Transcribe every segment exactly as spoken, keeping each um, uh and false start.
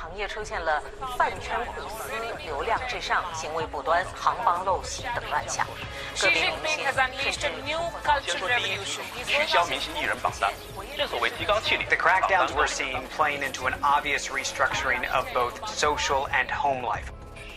行业出现了饭圈苦思、流量至上、行为不端、行帮陋习等乱象。个别明星甚至先说第一次取消明星艺人榜单，正所谓提纲挈领。 The crackdowns we're seeing playing into an obvious restructuring of both social and home life.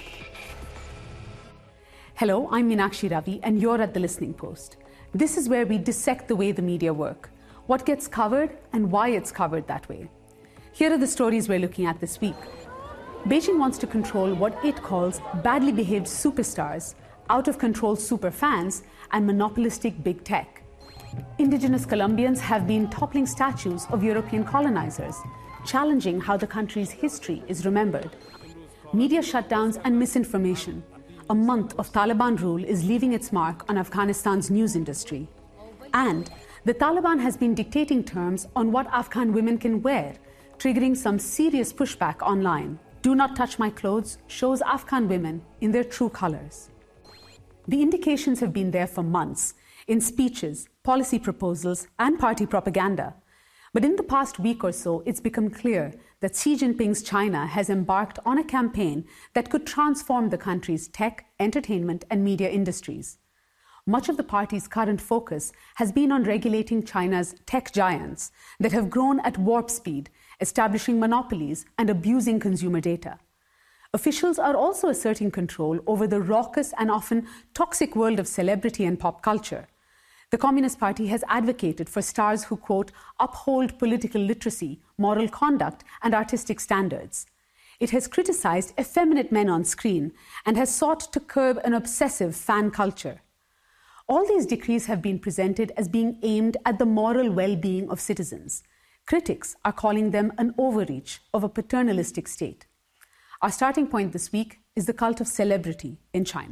Hello, I'm Meenakshi Ravi, and you're at The Listening Post. This is where we dissect the way the media work, what gets covered and why it's covered that way. Here are the stories we're looking at this week. Beijing wants to control what it calls badly behaved superstars, out-of-control superfans, and monopolistic big tech. Indigenous Colombians have been toppling statues of European colonizers, challenging how the country's history is remembered. Media shutdowns and misinformation. A month of Taliban rule is leaving its mark on Afghanistan's news industry. And the Taliban has been dictating terms on what Afghan women can wear, triggering some serious pushback online. Do Not Touch My Clothes shows Afghan women in their true colors. The indications have been there for months, in speeches, policy proposals, and party propaganda. But in the past week or so, it's become clear that Xi Jinping's China has embarked on a campaign that could transform the country's tech, entertainment, and media industries. Much of the party's current focus has been on regulating China's tech giants that have grown at warp speed, establishing monopolies and abusing consumer data. Officials are also asserting control over the raucous and often toxic world of celebrity and pop culture. The Communist Party has advocated for stars who, quote, uphold political literacy, moral conduct, and artistic standards. It has criticized effeminate men on screen and has sought to curb an obsessive fan culture. All these decrees have been presented as being aimed at the moral well-being of citizens. Critics are calling them an overreach of a paternalistic state. Our starting point this week is the cult of celebrity in China.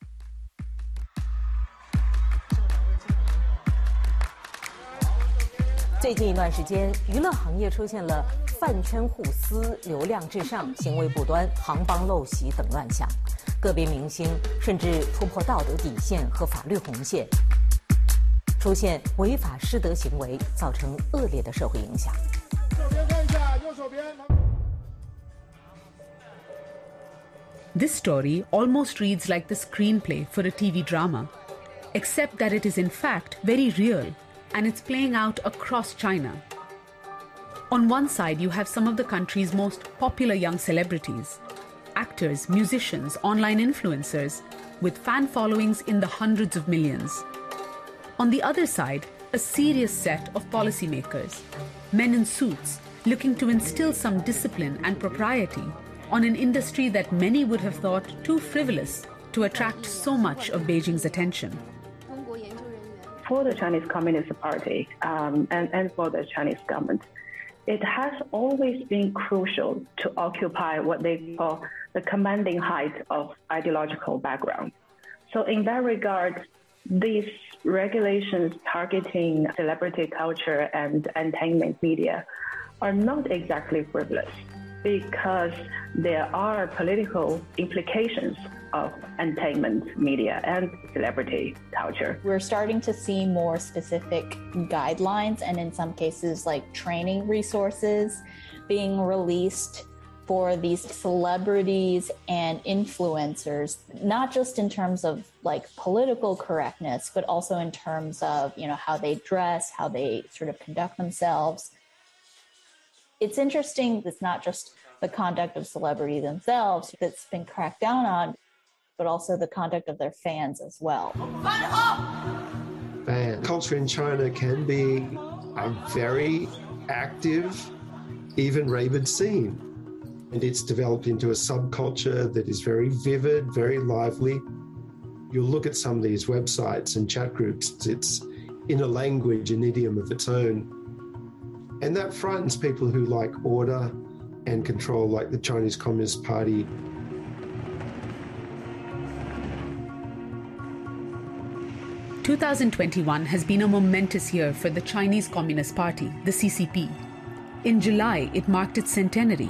最近一段时间，娱乐行业出现了饭圈互撕、流量至上、行为不端、行帮陋习等乱象，个别明星甚至突破道德底线和法律红线，出现违法失德行为，造成恶劣的社会影响。 右边看一下，右手边。 This story almost reads like the screenplay for a T V drama, except that it is in fact very real, and it's playing out across China. On one side, you have some of the country's most popular young celebrities, actors, musicians, online influencers, with fan followings in the hundreds of millions. On the other side, a serious set of policymakers, men in suits, looking to instill some discipline and propriety on an industry that many would have thought too frivolous to attract so much of Beijing's attention. For the Chinese Communist Party um, and, and for the Chinese government, it has always been crucial to occupy what they call the commanding height of ideological background. So in that regard, these regulations targeting celebrity culture and entertainment media are not exactly frivolous, because there are political implications of entertainment media and celebrity culture. We're starting to see more specific guidelines and in some cases like training resources being released for these celebrities and influencers, not just in terms of like political correctness, but also in terms of, you know, how they dress, how they sort of conduct themselves. It's interesting, it's not just the conduct of celebrities themselves that's been cracked down on, but also the conduct of their fans as well. Fan culture in China can be a very active, even rabid scene. And it's developed into a subculture that is very vivid, very lively. You'll look at some of these websites and chat groups, it's in a language, an idiom of its own. And that frightens people who like order and control, like the Chinese Communist Party. twenty twenty-one has been a momentous year for the Chinese Communist Party, the C C P. In July, it marked its centenary.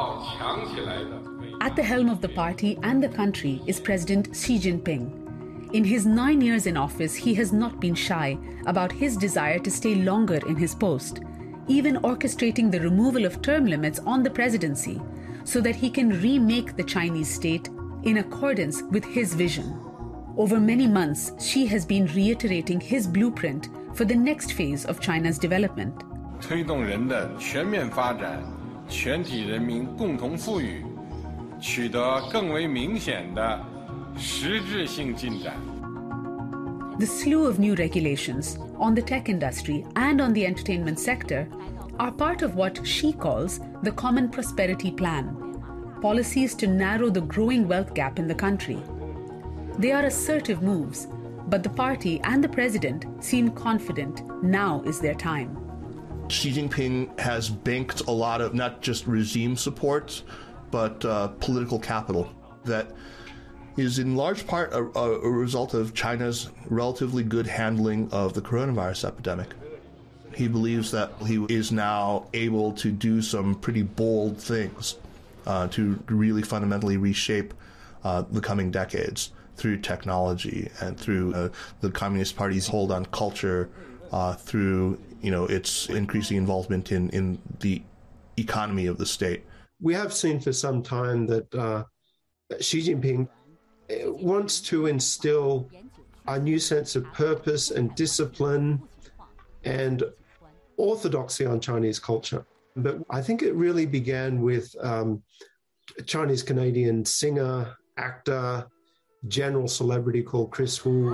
At the helm of the party and the country is President Xi Jinping. In his nine years in office, he has not been shy about his desire to stay longer in his post, even orchestrating the removal of term limits on the presidency so that he can remake the Chinese state in accordance with his vision. Over many months, Xi has been reiterating his blueprint for the next phase of China's development. 推动人的全面发展，全体人民共同富裕，取得更为明显的实质性进展。 The slew of new regulations on the tech industry and on the entertainment sector are part of what Xi calls the Common Prosperity Plan, policies to narrow the growing wealth gap in the country. They are assertive moves, but the party and the president seem confident now is their time. Xi Jinping has banked a lot of not just regime support, but uh, political capital that is in large part a, a result of China's relatively good handling of the coronavirus epidemic. He believes that he is now able to do some pretty bold things uh, to really fundamentally reshape uh, the coming decades through technology and through uh, the Communist Party's hold on culture, uh, through you know its increasing involvement in, in the economy of the state. We have seen for some time that uh, Xi Jinping wants to instill a new sense of purpose and discipline and orthodoxy on Chinese culture. But I think it really began with um, a Chinese-Canadian singer, actor, general celebrity called Chris Wu,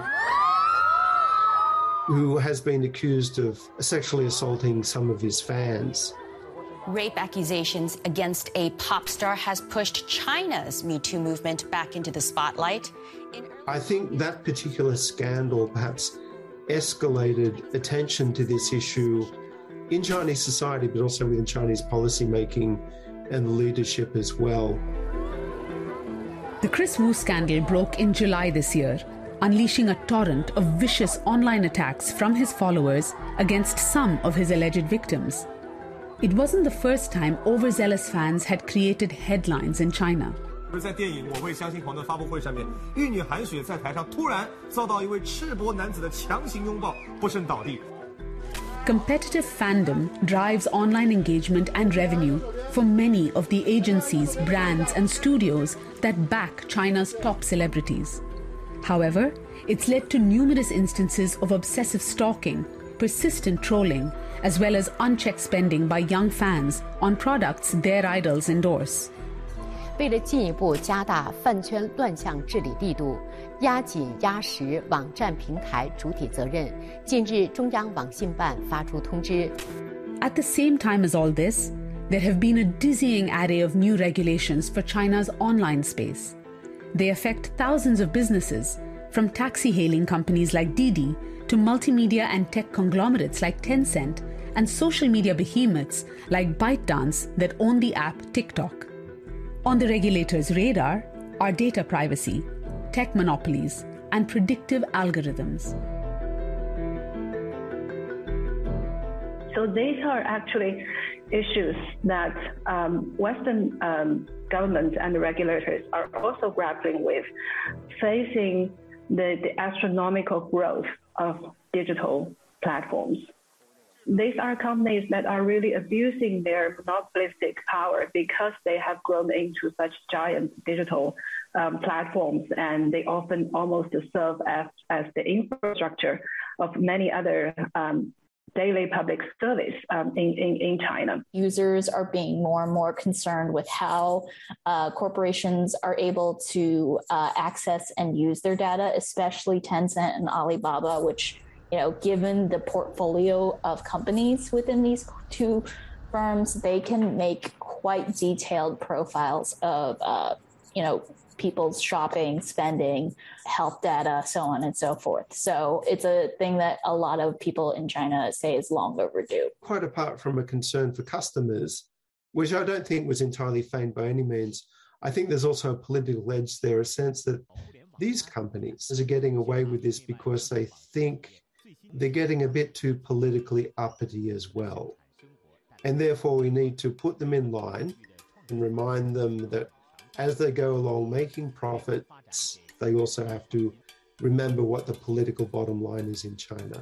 who has been accused of sexually assaulting some of his fans. Rape accusations against a pop star has pushed China's Me Too movement back into the spotlight. I think that particular scandal perhaps escalated attention to this issue in Chinese society, but also within Chinese policymaking and leadership as well. The Chris Wu scandal broke in July this year, unleashing a torrent of vicious online attacks from his followers against some of his alleged victims. It wasn't the first time overzealous fans had created headlines in China. 在电影《我会相信狂》的发布会上面，玉女韩雪在台上突然遭到一位赤膊男子的强行拥抱，不慎倒地。 Competitive fandom drives online engagement and revenue for many of the agencies, brands, and studios that back China's top celebrities. However, it's led to numerous instances of obsessive stalking, persistent trolling, as well as unchecked spending by young fans on products their idols endorse. 为了进一步加大饭圈乱象治理力度，压紧压实网站平台主体责任，近日中央网信办发出通知。 At the same time as all this, there have been a dizzying array of new regulations for China's online space. They affect thousands of businesses, from taxi-hailing companies like Didi to multimedia and tech conglomerates like Tencent and social media behemoths like ByteDance that own the app TikTok. On the regulator's radar are data privacy, tech monopolies, and predictive algorithms. So these are actually issues that um, Western um, governments and regulators are also grappling with, facing the, the astronomical growth of digital platforms. These are companies that are really abusing their monopolistic power because they have grown into such giant digital um, platforms, and they often almost serve as, as the infrastructure of many other um, daily public service um, in, in, in China. Users are being more and more concerned with how uh, corporations are able to uh, access and use their data, especially Tencent and Alibaba, which, you know, given the portfolio of companies within these two firms, they can make quite detailed profiles of, uh, you know, people's shopping, spending, health data, so on and so forth. So it's a thing that a lot of people in China say is long overdue. Quite apart from a concern for customers, which I don't think was entirely feigned by any means, I think there's also a political edge there, a sense that these companies are getting away with this because they think they're getting a bit too politically uppity as well. And therefore we need to put them in line and remind them that as they go along making profits, they also have to remember what the political bottom line is in China.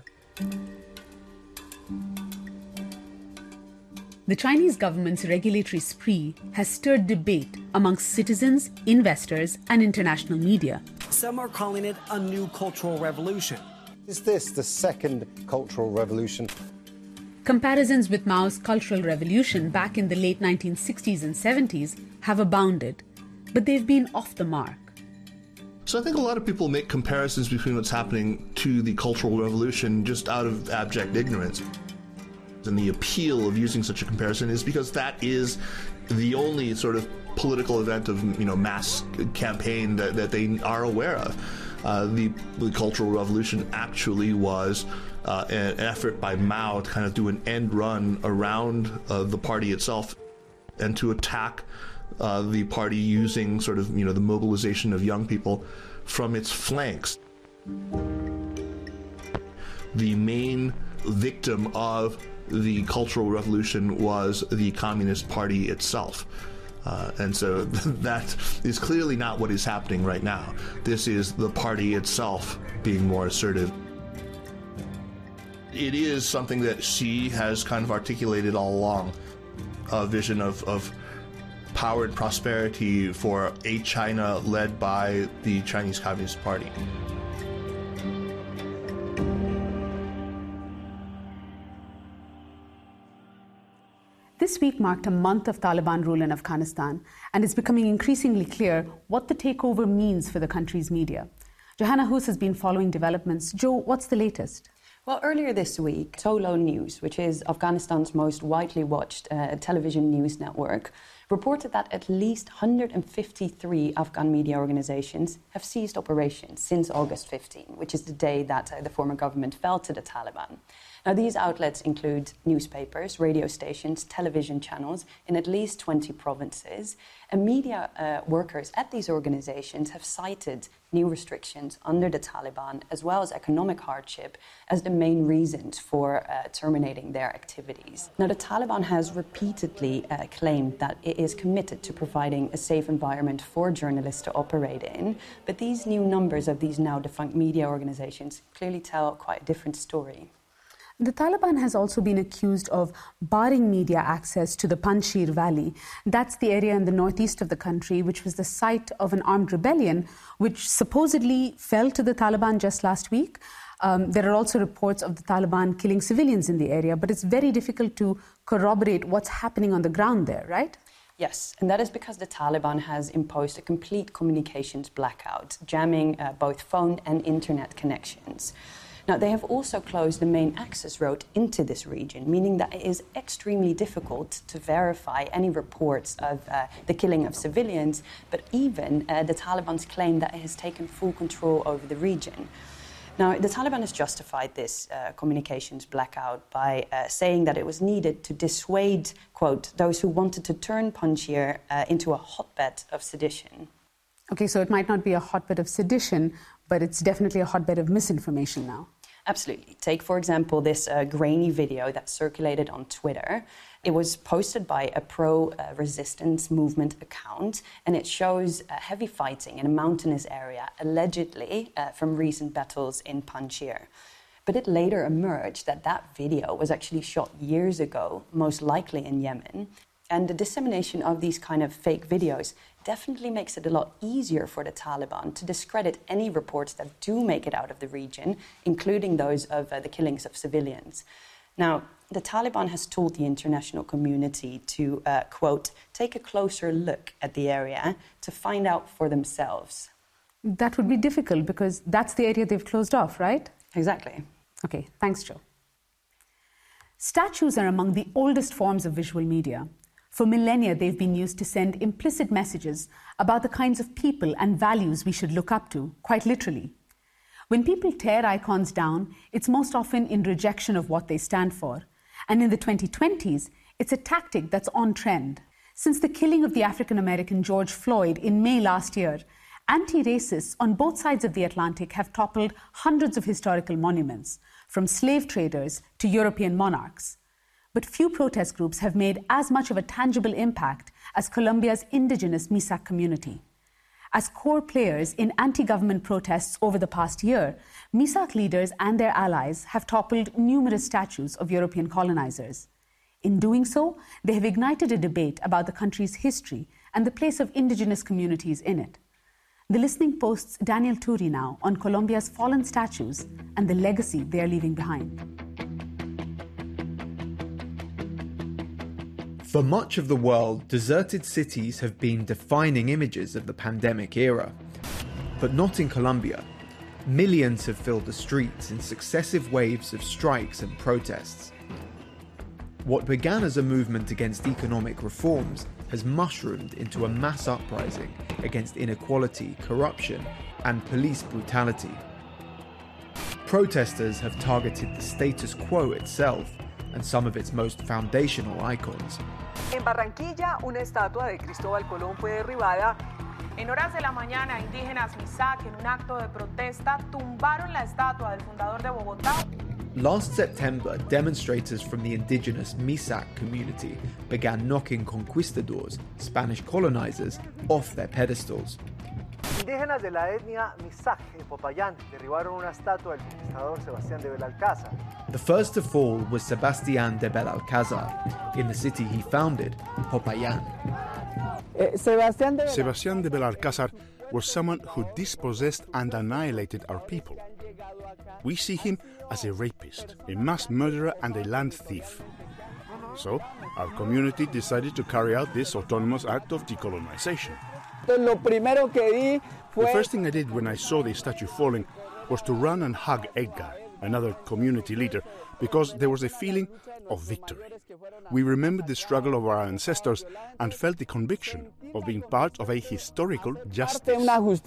The Chinese government's regulatory spree has stirred debate amongst citizens, investors, and international media. Some are calling it a new cultural revolution. Is this the second cultural revolution? Comparisons with Mao's Cultural Revolution back in the late nineteen sixties and seventies have abounded, but they've been off the mark. So I think a lot of people make comparisons between what's happening to the Cultural Revolution just out of abject ignorance. And the appeal of using such a comparison is because that is the only sort of political event of, you know, mass campaign that, that they are aware of. Uh, the, the Cultural Revolution actually was uh, an effort by Mao to kind of do an end run around uh, the party itself and to attack uh, the party using sort of, you know, the mobilization of young people from its flanks. The main victim of the Cultural Revolution was the Communist Party itself. Uh, and so that is clearly not what is happening right now. This is the party itself being more assertive. It is something that Xi has kind of articulated all along, a vision of, of power and prosperity for a China led by the Chinese Communist Party. This week marked a month of Taliban rule in Afghanistan, and it's becoming increasingly clear what the takeover means for the country's media. Johanna Hoos has been following developments. Jo, what's the latest? Well, earlier this week, Solo News, which is Afghanistan's most widely watched uh, television news network, reported that at least one hundred fifty-three Afghan media organizations have ceased operations since August fifteenth, which is the day that uh, the former government fell to the Taliban. Now, these outlets include newspapers, radio stations, television channels in at least twenty provinces, and media uh, workers at these organizations have cited new restrictions under the Taliban, as well as economic hardship, as the main reasons for uh, terminating their activities. Now, the Taliban has repeatedly uh, claimed that it is committed to providing a safe environment for journalists to operate in, but these new numbers of these now defunct media organizations clearly tell quite a different story. The Taliban has also been accused of barring media access to the Panjshir Valley. That's the area in the northeast of the country, which was the site of an armed rebellion, which supposedly fell to the Taliban just last week. Um, there are also reports of the Taliban killing civilians in the area, but it's very difficult to corroborate what's happening on the ground there, right? Yes, and that is because the Taliban has imposed a complete communications blackout, jamming uh, both phone and internet connections. Now, they have also closed the main access road into this region, meaning that it is extremely difficult to verify any reports of uh, the killing of civilians, but even uh, the Taliban's claim that it has taken full control over the region. Now, the Taliban has justified this uh, communications blackout by uh, saying that it was needed to dissuade, quote, those who wanted to turn Panjshir uh, into a hotbed of sedition. Okay, so it might not be a hotbed of sedition, but it's definitely a hotbed of misinformation now. Absolutely. Take, for example, this uh, grainy video that circulated on Twitter. It was posted by a pro-resistance uh, movement account, and it shows uh, heavy fighting in a mountainous area, allegedly uh, from recent battles in Panjshir. But it later emerged that that video was actually shot years ago, most likely in Yemen. And the dissemination of these kind of fake videos definitely makes it a lot easier for the Taliban to discredit any reports that do make it out of the region, including those of uh, the killings of civilians. Now, the Taliban has told the international community to, uh, quote, take a closer look at the area to find out for themselves. That would be difficult because that's the area they've closed off, right? Exactly. Okay, thanks, Jo. Statues are among the oldest forms of visual media. For millennia, they've been used to send implicit messages about the kinds of people and values we should look up to, quite literally. When people tear icons down, it's most often in rejection of what they stand for. And in the twenty twenties, it's a tactic that's on trend. Since the killing of the African-American George Floyd in May last year, anti-racists on both sides of the Atlantic have toppled hundreds of historical monuments, from slave traders to European monarchs. But few protest groups have made as much of a tangible impact as Colombia's indigenous Misak community. As core players in anti-government protests over the past year, MISAC leaders and their allies have toppled numerous statues of European colonizers. In doing so, they have ignited a debate about the country's history and the place of indigenous communities in it. The Listening Post's Daniel Turi now on Colombia's fallen statues and the legacy they are leaving behind. For much of the world, deserted cities have been defining images of the pandemic era. But not in Colombia. Millions have filled the streets in successive waves of strikes and protests. What began as a movement against economic reforms has mushroomed into a mass uprising against inequality, corruption, and police brutality. Protesters have targeted the status quo itself and some of its most foundational icons. En Barranquilla, una estatua de Cristóbal Colón fue derribada. En horas de la mañana, indígenas MISAC, en un acto de protesta, tumbaron la estatua del fundador de Bogotá. Last September, demonstrators from the indigenous MISAC community began knocking conquistadors, Spanish colonizers, off their pedestals. Indígenas de la etnia MISAC en Popayán derribaron una estatua del conquistador Sebastián de Belalcázar. The first to fall was Sebastián de Belalcázar, in the city he founded, Popayán. Eh, Sebastián de, Sebastián de Belalcázar was someone who dispossessed and annihilated our people. We see him as a rapist, a mass murderer, and a land thief. So, our community decided to carry out this autonomous act of decolonization. The first thing I did when I saw the statue falling was to run and hug Edgar, another community leader, because there was a feeling of victory. We remembered the struggle of our ancestors and felt the conviction of being part of a historical justice.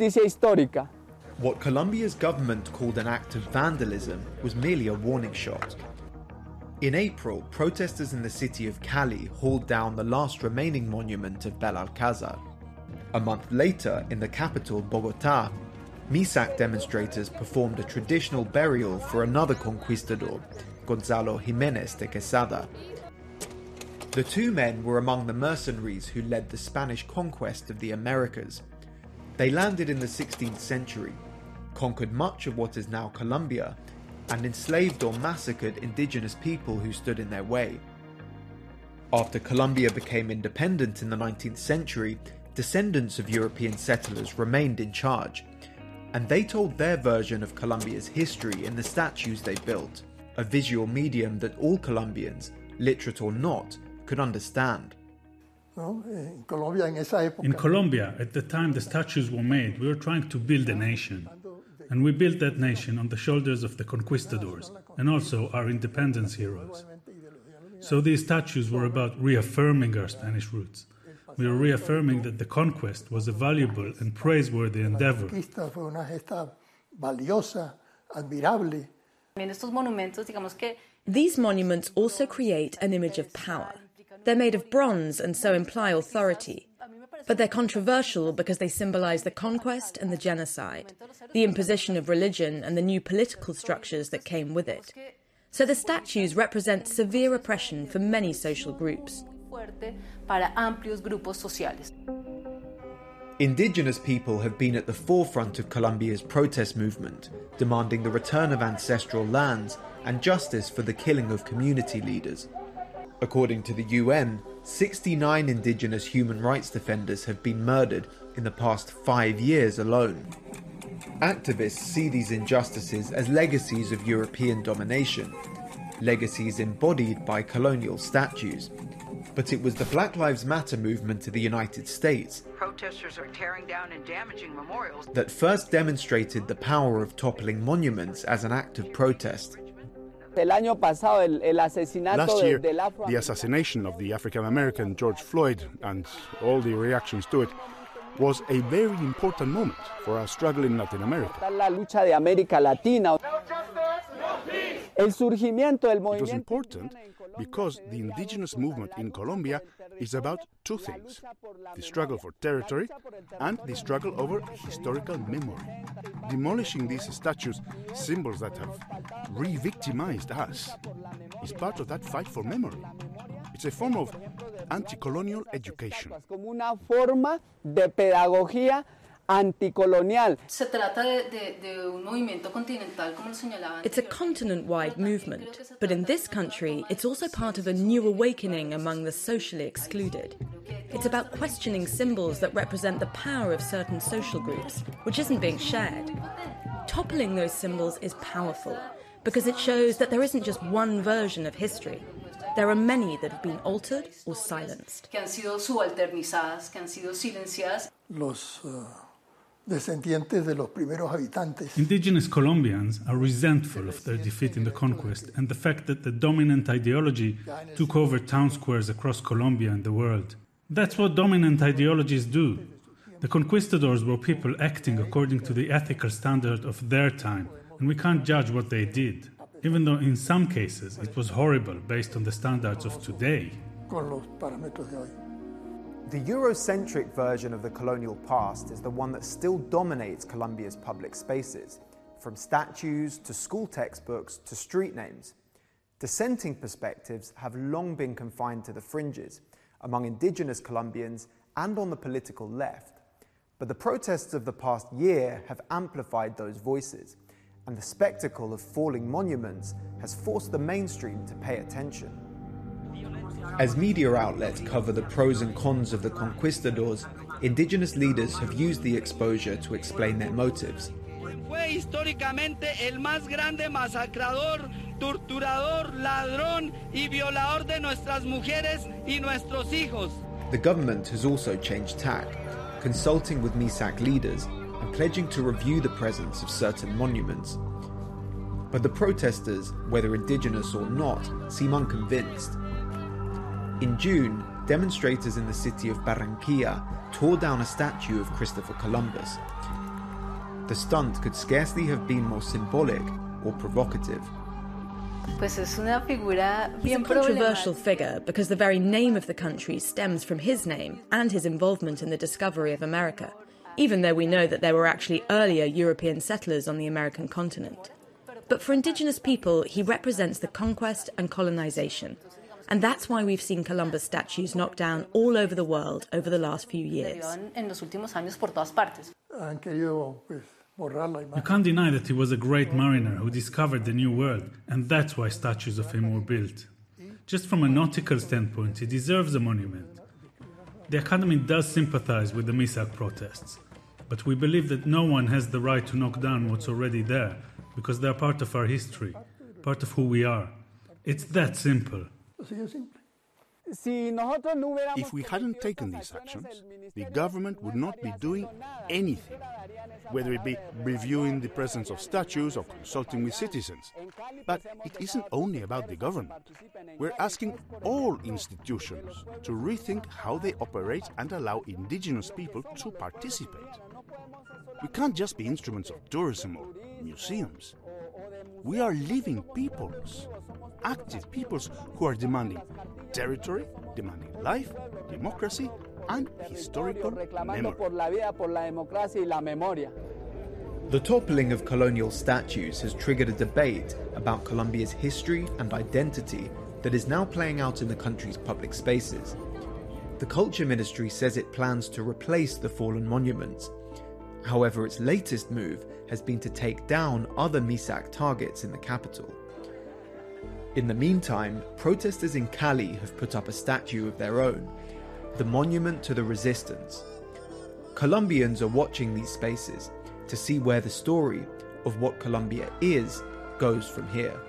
What Colombia's government called an act of vandalism was merely a warning shot. In April, protesters in the city of Cali hauled down the last remaining monument of Belalcázar. A month later, in the capital, Bogotá, MISAC demonstrators performed a traditional burial for another conquistador, Gonzalo Jiménez de Quesada. The two men were among the mercenaries who led the Spanish conquest of the Americas. They landed in the sixteenth century, conquered much of what is now Colombia, and enslaved or massacred indigenous people who stood in their way. After Colombia became independent in the nineteenth century, descendants of European settlers remained in charge, and they told their version of Colombia's history in the statues they built, a visual medium that all Colombians, literate or not, could understand. In Colombia, at the time the statues were made, we were trying to build a nation. And we built that nation on the shoulders of the conquistadors and also our independence heroes. So these statues were about reaffirming our Spanish roots. We were reaffirming that the conquest was a valuable and praiseworthy endeavor. These monuments also create an image of power. They're made of bronze and so imply authority. But they're controversial because they symbolize the conquest and the genocide, the imposition of religion and the new political structures that came with it. So the statues represent severe oppression for many social groups. Indigenous people have been at the forefront of Colombia's protest movement, demanding the return of ancestral lands and justice for the killing of community leaders. According to the U N, sixty-nine indigenous human rights defenders have been murdered in the past five years alone. Activists see these injustices as legacies of European domination, legacies embodied by colonial statues. But it was the Black Lives Matter movement of the United States protesters are tearing down and damaging memorials that first demonstrated the power of toppling monuments as an act of protest. Last year, the assassination of the African-American George Floyd and all the reactions to it was a very important moment for our struggle in Latin America. It was important because the indigenous movement in Colombia is about two things: the struggle for territory and the struggle over historical memory. Demolishing these statues, symbols that have re-victimized us, is part of that fight for memory. It's a form of anti-colonial education. anticolonial. It's a continent-wide movement, but in this country, it's also part of a new awakening among the socially excluded. It's about questioning symbols that represent the power of certain social groups, which isn't being shared. Toppling those symbols is powerful, because it shows that there isn't just one version of history. There are many that have been altered or silenced. Los uh, descendientes de los primeros habitantes. Indigenous Colombians are resentful of their defeat in the conquest and the fact that the dominant ideology took over town squares across Colombia and the world. That's what dominant ideologies do. The conquistadors were people acting according to the ethical standard of their time, and we can't judge what they did, even though in some cases it was horrible based on the standards of today. Con los parámetros de hoy. The Eurocentric version of the colonial past is the one that still dominates Colombia's public spaces, from statues to school textbooks to street names. Dissenting perspectives have long been confined to the fringes, among indigenous Colombians and on the political left. But the protests of the past year have amplified those voices, and the spectacle of falling monuments has forced the mainstream to pay attention. As media outlets cover the pros and cons of the conquistadors, indigenous leaders have used the exposure to explain their motives. Fue históricamente el más grande masacrador, torturador, ladrón y violador de nuestras mujeres y nuestros hijos. The government has also changed tack, consulting with MISAC leaders and pledging to review the presence of certain monuments. But the protesters, whether indigenous or not, seem unconvinced. In June, demonstrators in the city of Barranquilla tore down a statue of Christopher Columbus. The stunt could scarcely have been more symbolic or provocative. He's a controversial figure because the very name of the country stems from his name and his involvement in the discovery of America, even though we know that there were actually earlier European settlers on the American continent. But for indigenous people, he represents the conquest and colonization. And that's why we've seen Columbus statues knocked down all over the world over the last few years. You can't deny that he was a great mariner who discovered the New World, and that's why statues of him were built. Just from a nautical standpoint, he deserves a monument. The Academy does sympathize with the MISAC protests, but we believe that no one has the right to knock down what's already there, because they're part of our history, part of who we are. It's that simple. If we hadn't taken these actions, the government would not be doing anything, whether it be reviewing the presence of statues or consulting with citizens. But it isn't only about the government. We're asking all institutions to rethink how they operate and allow indigenous people to participate. We can't just be instruments of tourism or museums. We are living peoples, active peoples who are demanding territory, demanding life, democracy, and historical memory. The toppling of colonial statues has triggered a debate about Colombia's history and identity that is now playing out in the country's public spaces. The Culture Ministry says it plans to replace the fallen monuments. However, its latest move has been to take down other MISAC targets in the capital. In the meantime, protesters in Cali have put up a statue of their own, the Monument to the Resistance. Colombians are watching these spaces to see where the story of what Colombia is goes from here.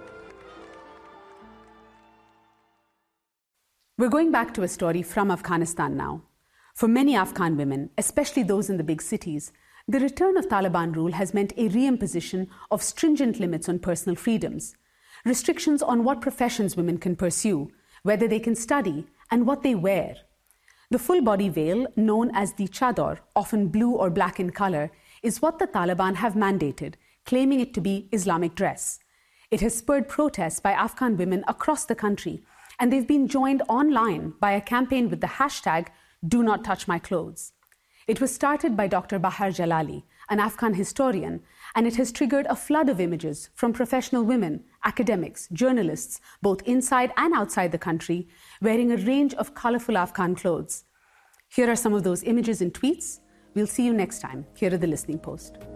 We're going back to a story from Afghanistan now. For many Afghan women, especially those in the big cities, the return of Taliban rule has meant a reimposition of stringent limits on personal freedoms, restrictions on what professions women can pursue, whether they can study, and what they wear. The full-body veil, known as the chador, often blue or black in color, is what the Taliban have mandated, claiming it to be Islamic dress. It has spurred protests by Afghan women across the country, and they've been joined online by a campaign with the hashtag Do Not Touch My Clothes. It was started by Doctor Bahar Jalali, an Afghan historian, and it has triggered a flood of images from professional women, academics, journalists, both inside and outside the country, wearing a range of colorful Afghan clothes. Here are some of those images in tweets We'll see you next time here at the Listening Post.